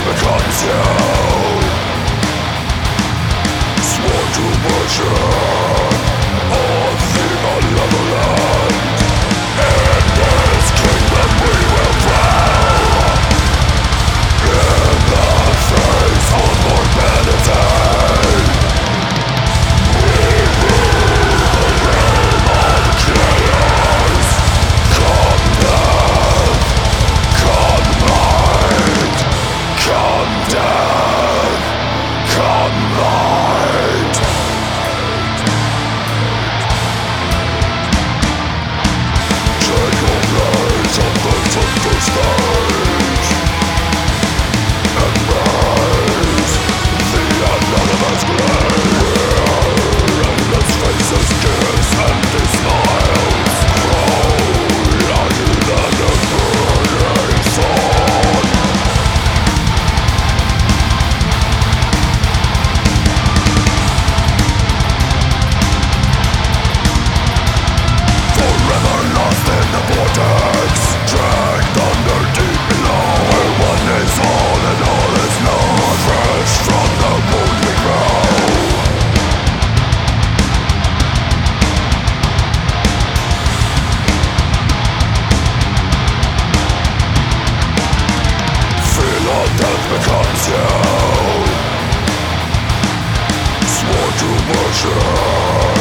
becomes you. Sworn to worship all the malevolent. In this kingdom we will bow in the face of mortality. We rule the realm of chaos. Come death, come light, come death, come light. Take your place on the center stage and raise the anonymous glare. Endless faces, tears, empty smiles. Higher than a burning sun. Forever lost in the vortex, dragged under deep below, where one is all and all is not. Fresh from the wound we grow. Feel all death becomes you. Sworn to worship